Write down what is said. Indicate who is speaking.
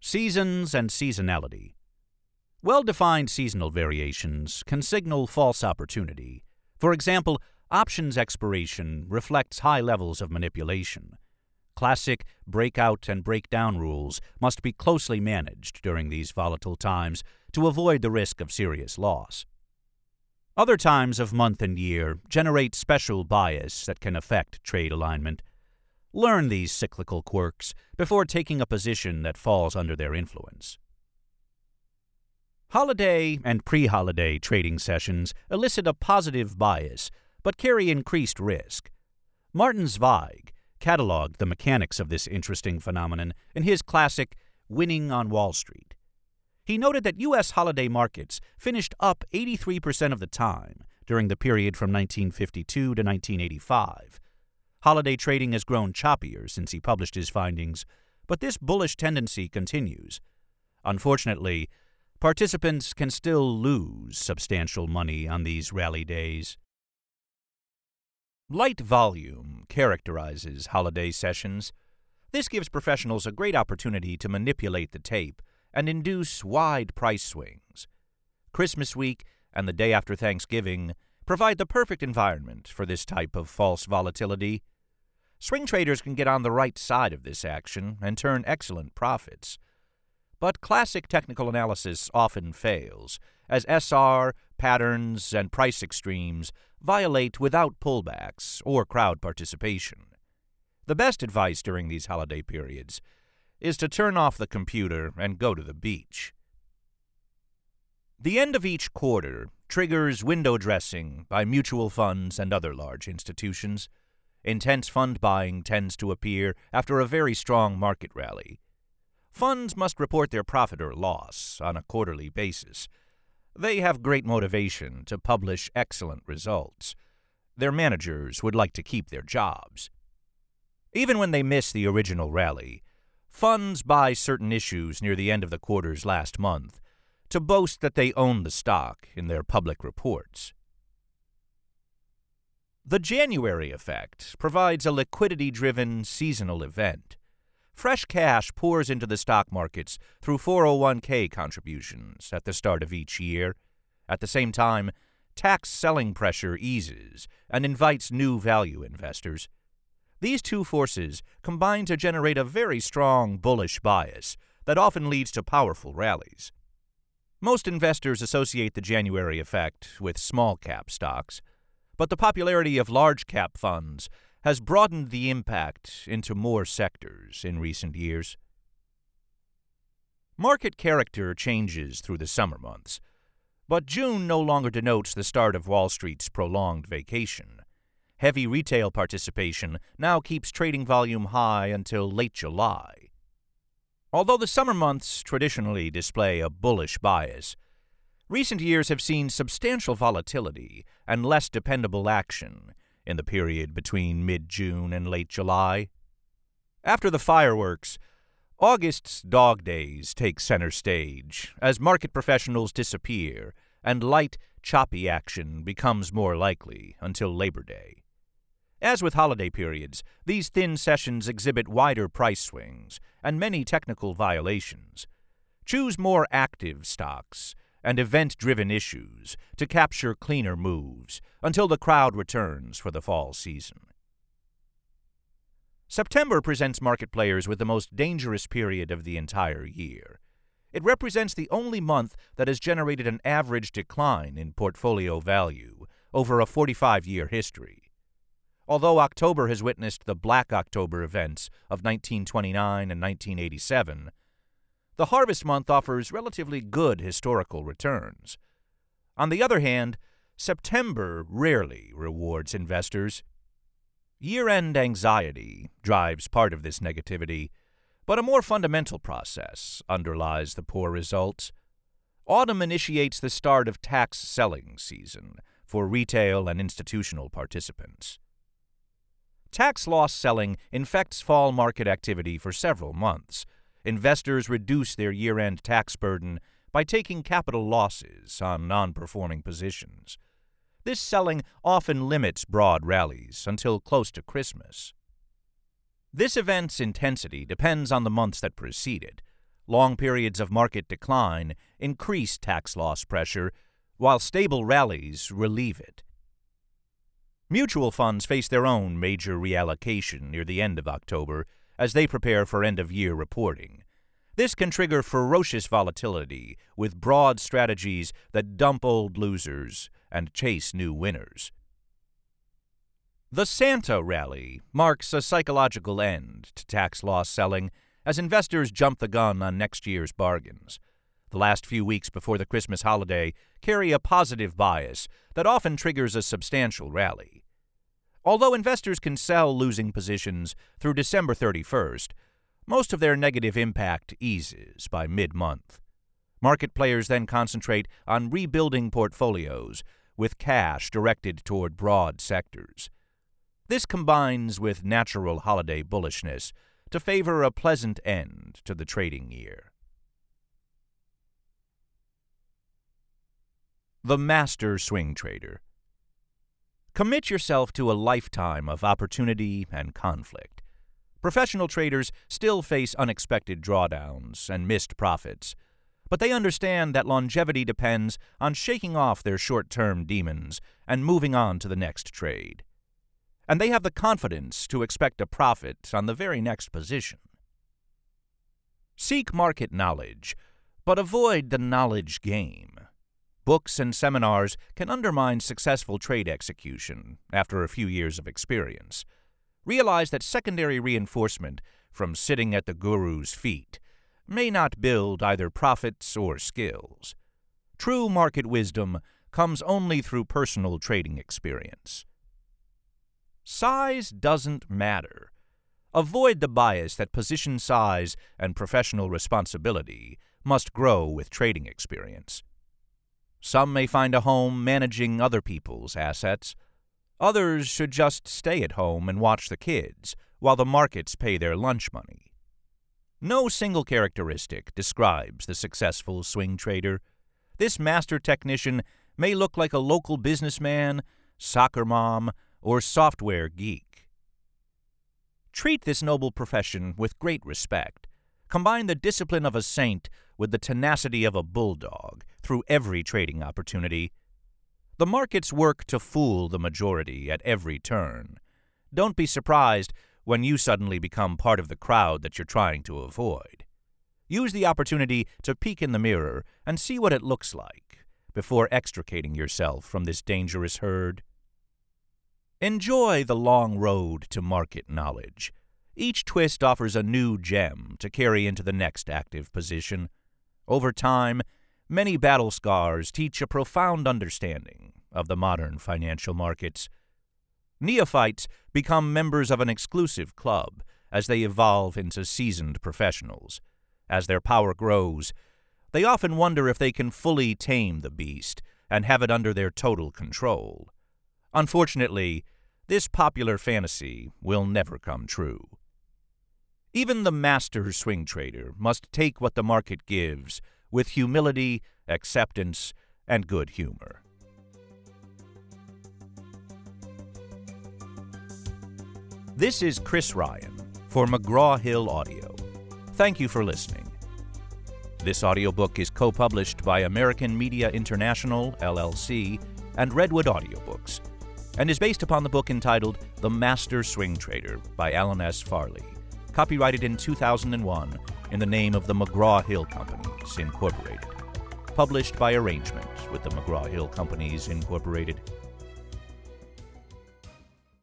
Speaker 1: Seasons and seasonality. Well-defined seasonal variations can signal false opportunity. For example, options expiration reflects high levels of manipulation. Classic breakout and breakdown rules must be closely managed during these volatile times to avoid the risk of serious loss. Other times of month and year generate special bias that can affect trade alignment. Learn these cyclical quirks before taking a position that falls under their influence. Holiday and pre-holiday trading sessions elicit a positive bias, but carry increased risk. Martin Zweig cataloged the mechanics of this interesting phenomenon in his classic Winning on Wall Street. He noted that U.S. holiday markets finished up 83% of the time during the period from 1952 to 1985. Holiday trading has grown choppier since he published his findings, but this bullish tendency continues. Unfortunately, participants can still lose substantial money on these rally days. Light volume characterizes holiday sessions. This gives professionals a great opportunity to manipulate the tape and induce wide price swings. Christmas week and the day after Thanksgiving provide the perfect environment for this type of false volatility. Swing traders can get on the right side of this action and turn excellent profits. But classic technical analysis often fails, as SR, patterns, and price extremes violate without pullbacks or crowd participation. The best advice during these holiday periods is to turn off the computer and go to the beach. The end of each quarter triggers window dressing by mutual funds and other large institutions. Intense fund buying tends to appear after a very strong market rally. Funds must report their profit or loss on a quarterly basis. They have great motivation to publish excellent results. Their managers would like to keep their jobs. Even when they miss the original rally, funds buy certain issues near the end of the quarter's last month to boast that they own the stock in their public reports. The January effect provides a liquidity-driven seasonal event. Fresh cash pours into the stock markets through 401k contributions at the start of each year. At the same time, tax selling pressure eases and invites new value investors. These two forces combine to generate a very strong bullish bias that often leads to powerful rallies. Most investors associate the January effect with small-cap stocks, but the popularity of large-cap funds has broadened the impact into more sectors in recent years. Market character changes through the summer months, but June no longer denotes the start of Wall Street's prolonged vacation. Heavy retail participation now keeps trading volume high until late July. Although the summer months traditionally display a bullish bias, recent years have seen substantial volatility and less dependable action in the period between mid-June and late July. After the fireworks, August's dog days take center stage as market professionals disappear and light, choppy action becomes more likely until Labor Day. As with holiday periods, these thin sessions exhibit wider price swings and many technical violations. Choose more active stocks and event-driven issues to capture cleaner moves until the crowd returns for the fall season. September presents market players with the most dangerous period of the entire year. It represents the only month that has generated an average decline in portfolio value over a 45-year history. Although October has witnessed the Black October events of 1929 and 1987, the harvest month offers relatively good historical returns. On the other hand, September rarely rewards investors. Year-end anxiety drives part of this negativity, but a more fundamental process underlies the poor results. Autumn initiates the start of tax selling season for retail and institutional participants. Tax loss selling infects fall market activity for several months. Investors reduce their year-end tax burden by taking capital losses on non-performing positions. This selling often limits broad rallies until close to Christmas. This event's intensity depends on the months that precede it. Long periods of market decline increase tax loss pressure, while stable rallies relieve it. Mutual funds face their own major reallocation near the end of October as they prepare for end-of-year reporting. This can trigger ferocious volatility with broad strategies that dump old losers and chase new winners. The Santa rally marks a psychological end to tax loss selling as investors jump the gun on next year's bargains. The last few weeks before the Christmas holiday carry a positive bias that often triggers a substantial rally. Although investors can sell losing positions through December 31st, most of their negative impact eases by mid-month. Market players then concentrate on rebuilding portfolios with cash directed toward broad sectors. This combines with natural holiday bullishness to favor a pleasant end to the trading year. The Master Swing Trader. Commit yourself to a lifetime of opportunity and conflict. Professional traders still face unexpected drawdowns and missed profits, but they understand that longevity depends on shaking off their short-term demons and moving on to the next trade. And they have the confidence to expect a profit on the very next position. Seek market knowledge, but avoid the knowledge game. Books and seminars can undermine successful trade execution after a few years of experience. Realize that secondary reinforcement from sitting at the guru's feet may not build either profits or skills. True market wisdom comes only through personal trading experience. Size doesn't matter. Avoid the bias that position size and professional responsibility must grow with trading experience. Some may find a home managing other people's assets. Others should just stay at home and watch the kids while the markets pay their lunch money. No single characteristic describes the successful swing trader. This master technician may look like a local businessman, soccer mom, or software geek. Treat this noble profession with great respect. Combine the discipline of a saint with the tenacity of a bulldog through every trading opportunity. The markets work to fool the majority at every turn. Don't be surprised when you suddenly become part of the crowd that you're trying to avoid. Use the opportunity to peek in the mirror and see what it looks like before extricating yourself from this dangerous herd. Enjoy the long road to market knowledge. Each twist offers a new gem to carry into the next active position. Over time, many battle scars teach a profound understanding of the modern financial markets. Neophytes become members of an exclusive club as they evolve into seasoned professionals. As their power grows, they often wonder if they can fully tame the beast and have it under their total control. Unfortunately, this popular fantasy will never come true. Even the master swing trader must take what the market gives with humility, acceptance, and good humor. This is Chris Ryan for McGraw-Hill Audio. Thank you for listening. This audiobook is co-published by American Media International, LLC, and Redwood Audiobooks, and is based upon the book entitled The Master Swing Trader by Alan S. Farley, copyrighted in 2001 in the name of the McGraw-Hill Companies, Incorporated. Published by arrangement with the McGraw-Hill Companies, Incorporated.